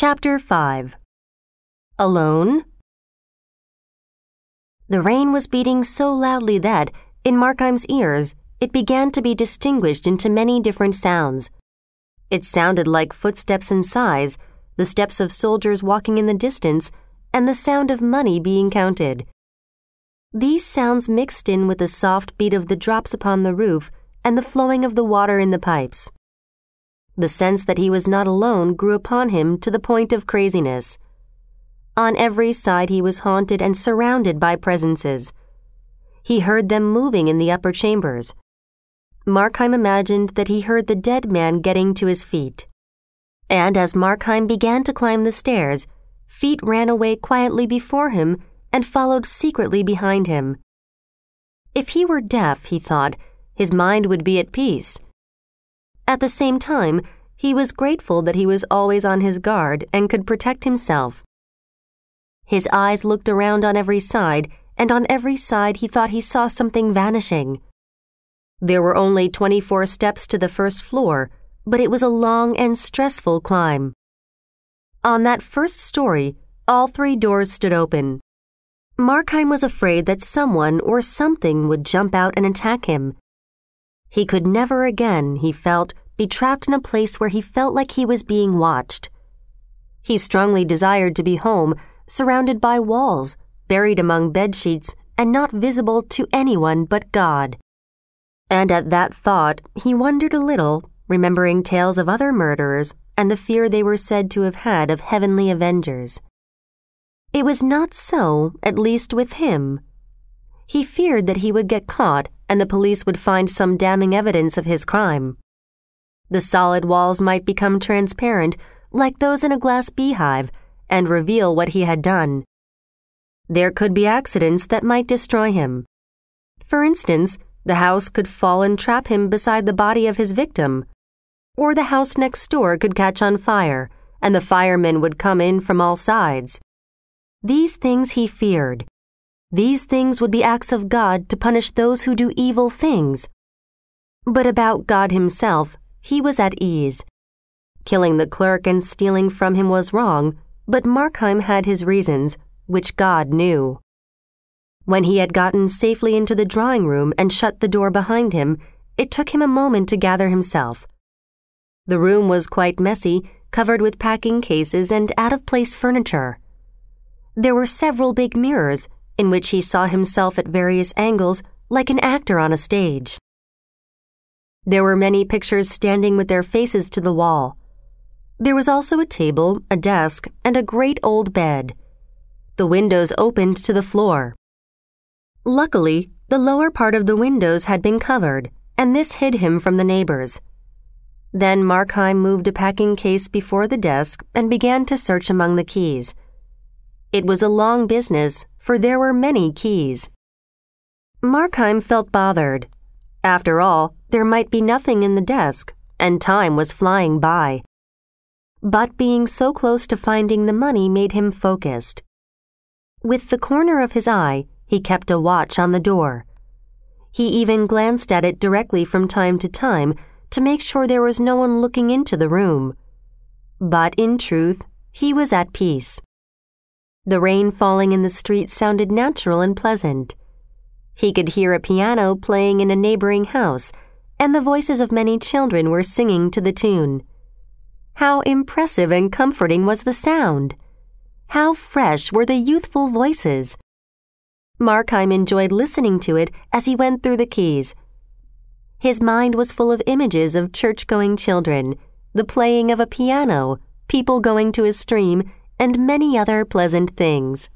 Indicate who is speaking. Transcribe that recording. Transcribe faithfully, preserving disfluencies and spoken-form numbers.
Speaker 1: Chapter five. Alone? The rain was beating so loudly that, in Markheim's ears, it began to be distinguished into many different sounds. It sounded like footsteps and sighs, the steps of soldiers walking in the distance, and the sound of money being counted. These sounds mixed in with the soft beat of the drops upon the roof and the flowing of the water in the pipes. The sense that he was not alone grew upon him to the point of craziness. On every side he was haunted and surrounded by presences. He heard them moving in the upper chambers. Markheim imagined that he heard the dead man getting to his feet. And as Markheim began to climb the stairs, feet ran away quietly before him and followed secretly behind him. If he were deaf, he thought, his mind would be at peace. At the same time, he was grateful that he was always on his guard and could protect himself. His eyes looked around on every side, and on every side he thought he saw something vanishing. There were only twenty-four steps to the first floor, but it was a long and stressful climb. On that first story, all three doors stood open. Markheim was afraid that someone or something would jump out and attack him. He could never again, he felt, be trapped in a place where he felt like he was being watched. He strongly desired to be home, surrounded by walls, buried among bedsheets, and not visible to anyone but God. And at that thought, he wondered a little, remembering tales of other murderers and the fear they were said to have had of heavenly avengers. It was not so, at least with him. He feared that he would get caught and the police would find some damning evidence of his crime. The solid walls might become transparent, like those in a glass beehive, and reveal what he had done. There could be accidents that might destroy him. For instance, the house could fall and trap him beside the body of his victim. Or the house next door could catch on fire, and the firemen would come in from all sides. These things he feared. These things would be acts of God to punish those who do evil things. But about God himself, he was at ease. Killing the clerk and stealing from him was wrong, but Markheim had his reasons, which God knew. When he had gotten safely into the drawing room and shut the door behind him, it took him a moment to gather himself. The room was quite messy, covered with packing cases and out-of-place furniture. There were several big mirrors, in which he saw himself at various angles, like an actor on a stage. There were many pictures standing with their faces to the wall. There was also a table, a desk, and a great old bed. The windows opened to the floor. Luckily, the lower part of the windows had been covered, and this hid him from the neighbors. Then Markheim moved a packing case before the desk and began to search among the keys. It was a long business, for there were many keys. Markheim felt bothered. After all, there might be nothing in the desk, and time was flying by. But being so close to finding the money made him focused. With the corner of his eye, he kept a watch on the door. He even glanced at it directly from time to time to make sure there was no one looking into the room. But in truth, he was at peace. The rain falling in the street sounded natural and pleasant. He could hear a piano playing in a neighboring house, and the voices of many children were singing to the tune. How impressive and comforting was the sound! How fresh were the youthful voices! Markheim enjoyed listening to it as he went through the keys. His mind was full of images of church-going children, the playing of a piano, people going to a stream, and many other pleasant things.